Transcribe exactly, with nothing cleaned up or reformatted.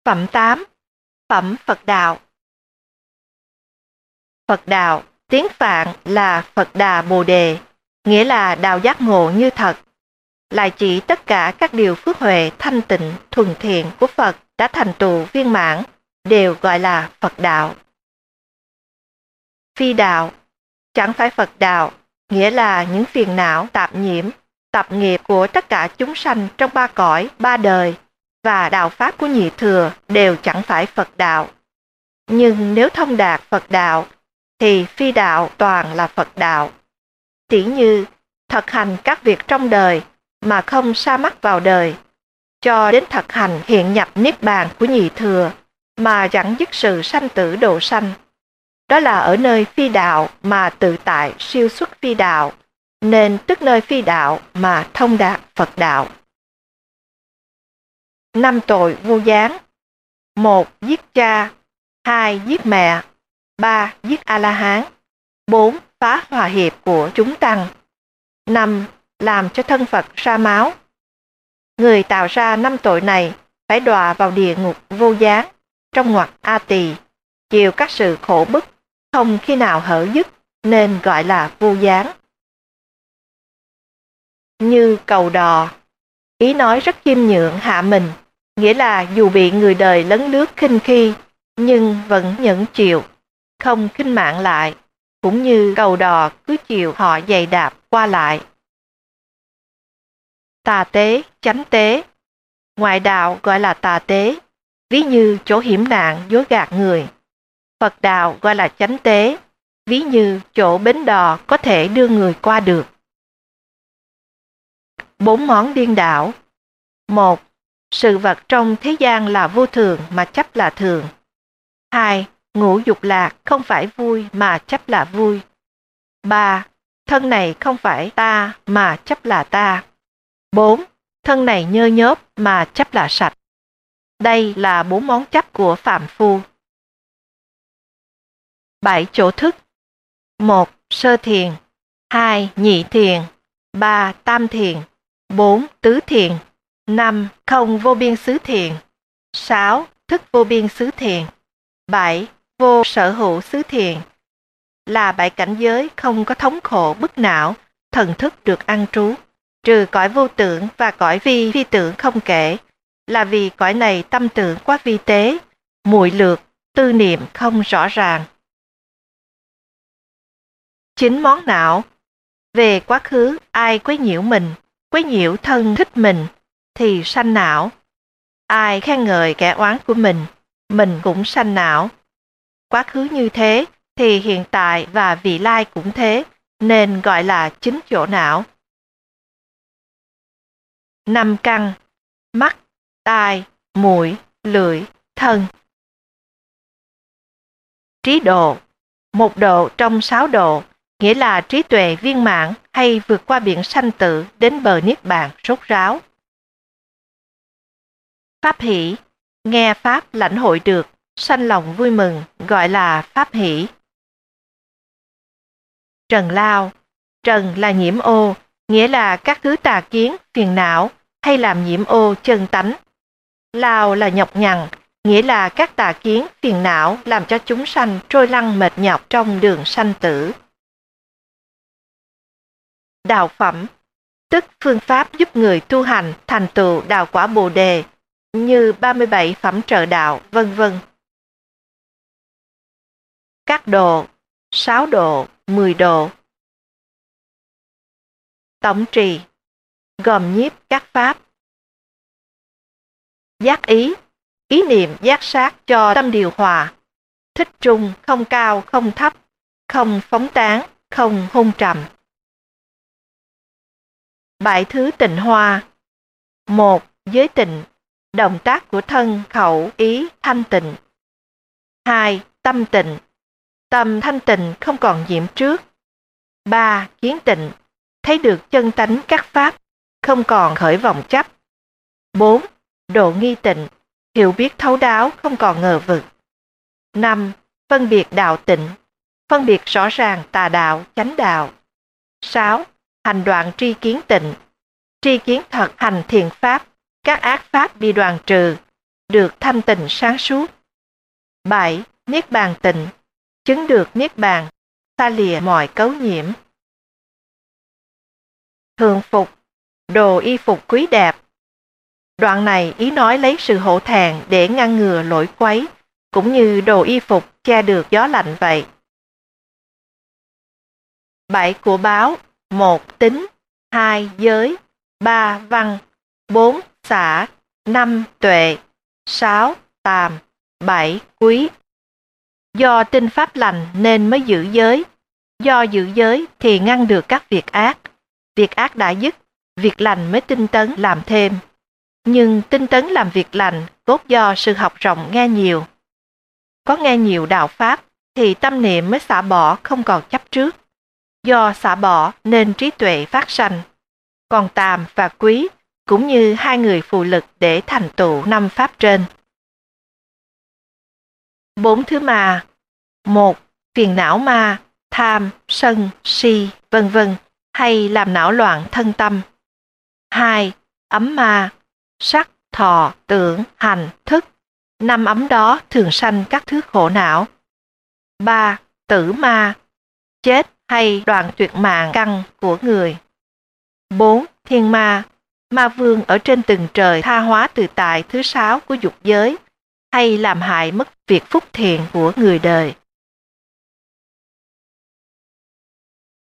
Phẩm tám. Phẩm Phật Đạo. Phật Đạo, tiếng Phạn là Phật Đà Bồ Đề, nghĩa là đạo giác ngộ như thật, lại chỉ tất cả các điều phước huệ thanh tịnh, thuần thiện của Phật đã thành tựu viên mãn, đều gọi là Phật Đạo. Phi đạo, chẳng phải Phật Đạo, nghĩa là những phiền não tạp nhiễm, tập nghiệp của tất cả chúng sanh trong ba cõi, ba đời, và đạo pháp của nhị thừa đều chẳng phải Phật Đạo. Nhưng nếu thông đạt Phật Đạo, thì phi đạo toàn là Phật Đạo. Tỉ như thực hành các việc trong đời mà không sa mắc vào đời, cho đến thực hành hiện nhập niết bàn của nhị thừa mà chẳng dứt sự sanh tử độ sanh. Đó là ở nơi phi đạo mà tự tại siêu xuất phi đạo, nên tức nơi phi đạo mà thông đạt Phật Đạo. Năm tội vô gián. Một, giết cha. Hai, giết mẹ. Ba, giết A-la-hán. Bốn, phá hòa hiệp của chúng tăng. Năm, làm cho thân Phật ra máu. Người tạo ra năm tội này phải đọa vào địa ngục vô gián, trong ngoặc A Tỳ, chịu các sự khổ bức, không khi nào hở dứt, nên gọi là vô gián. Như cầu đò, ý nói rất khiêm nhượng hạ mình, nghĩa là dù bị người đời lấn lướt khinh khi, nhưng vẫn nhẫn chịu, không khinh mạng lại, cũng như cầu đò cứ chịu họ giày đạp qua lại. Tà tế, chánh tế. Ngoại đạo gọi là tà tế, ví như chỗ hiểm nạn dối gạt người. Phật đạo gọi là chánh tế, ví như chỗ bến đò có thể đưa người qua được. Bốn món điên đảo. Một, sự vật trong thế gian là vô thường mà chấp là thường. Hai, ngũ dục lạc không phải vui mà chấp là vui. Ba, thân này không phải ta mà chấp là ta. Bốn, thân này nhơ nhớp mà chấp là sạch. Đây là bốn món chấp của phàm phu. Bảy chỗ thức. Một, sơ thiền. Hai, nhị thiền. Ba, tam thiền. Bốn, tứ thiền. Năm, không vô biên xứ thiền. Sáu, thức vô biên xứ thiền. Bảy, vô sở hữu xứ thiền. Là bảy cảnh giới không có thống khổ bức não, thần thức được an trú, trừ cõi vô tưởng và cõi vi phi tưởng không kể, là vì cõi này tâm tưởng quá vi tế, muội lược, tư niệm không rõ ràng. Chín món não. Về quá khứ, ai quấy nhiễu mình, quấy nhiễu thân thích mình, thì sanh não. Ai khen ngợi kẻ oán của mình, mình cũng sanh não. Quá khứ như thế, thì hiện tại và vị lai cũng thế, nên gọi là chín chỗ não. Năm căn. Mắt, tai, mũi, lưỡi, thân. Trí độ. Một độ trong sáu độ, nghĩa là trí tuệ viên mãn hay vượt qua biển sanh tử đến bờ niết bàn rốt ráo. Pháp hỷ. Nghe pháp lãnh hội được, sanh lòng vui mừng, gọi là pháp hỷ. Trần lao. Trần là nhiễm ô, nghĩa là các thứ tà kiến, phiền não hay làm nhiễm ô chân tánh. Lao là nhọc nhằn, nghĩa là các tà kiến, phiền não làm cho chúng sanh trôi lăn mệt nhọc trong đường sanh tử. Đạo phẩm, tức phương pháp giúp người tu hành thành tựu đạo quả Bồ đề, như ba mươi bảy phẩm trợ đạo, vân vân. Các độ, sáu độ, mười độ. Tổng trì, gồm nhiếp các pháp. Giác ý, ý niệm giác sát cho tâm điều hòa, thích trung, không cao, không thấp, không phóng tán, không hôn trầm. Bảy thứ tịnh hoa. Một, giới tịnh, động tác của thân, khẩu, ý, thanh tịnh. Hai, tâm tịnh, tâm thanh tịnh không còn nhiễm trước. Ba, kiến tịnh, thấy được chân tánh các pháp, không còn khởi vọng chấp. Bốn, độ nghi tịnh, hiểu biết thấu đáo, không còn ngờ vực. Năm, phân biệt đạo tịnh, phân biệt rõ ràng tà đạo, chánh đạo. Sáu, hành đoạn tri kiến tịnh, tri kiến thật hành thiện pháp, các ác pháp bị đoạn trừ, được thanh tịnh sáng suốt. bảy. Niết bàn tịnh, chứng được niết bàn, xa lìa mọi cấu nhiễm. Thường phục, đồ y phục quý đẹp. Đoạn này ý nói lấy sự hổ thẹn để ngăn ngừa lỗi quấy, cũng như đồ y phục che được gió lạnh vậy. bảy. Của báo. một. Tính. hai. Giới. ba. Văn. bốn. Xả. năm. Tuệ. sáu. Tàm. bảy. Quý. Do tin pháp lành nên mới giữ giới. Do giữ giới thì ngăn được các việc ác. Việc ác đã dứt, việc lành mới tinh tấn làm thêm. Nhưng tinh tấn làm việc lành cốt do sự học rộng nghe nhiều. Có nghe nhiều đạo pháp thì tâm niệm mới xả bỏ không còn chấp trước. Do xả bỏ nên trí tuệ phát sanh. Còn tàm và quý cũng như hai người phù lực để thành tựu năm pháp trên. Bốn thứ ma. Một. Phiền não ma, tham, sân, si, vân vân, hay làm não loạn thân tâm. Hai. Ấm ma, sắc, thọ, tưởng, hành, thức. Năm ấm đó thường sanh các thứ khổ não. Ba. Tử ma, chết hay đoạn tuyệt mạng căn của người. Bốn. Thiên ma, ma vương ở trên từng trời tha hóa tự tại thứ sáu của dục giới, hay làm hại mất việc phúc thiện của người đời.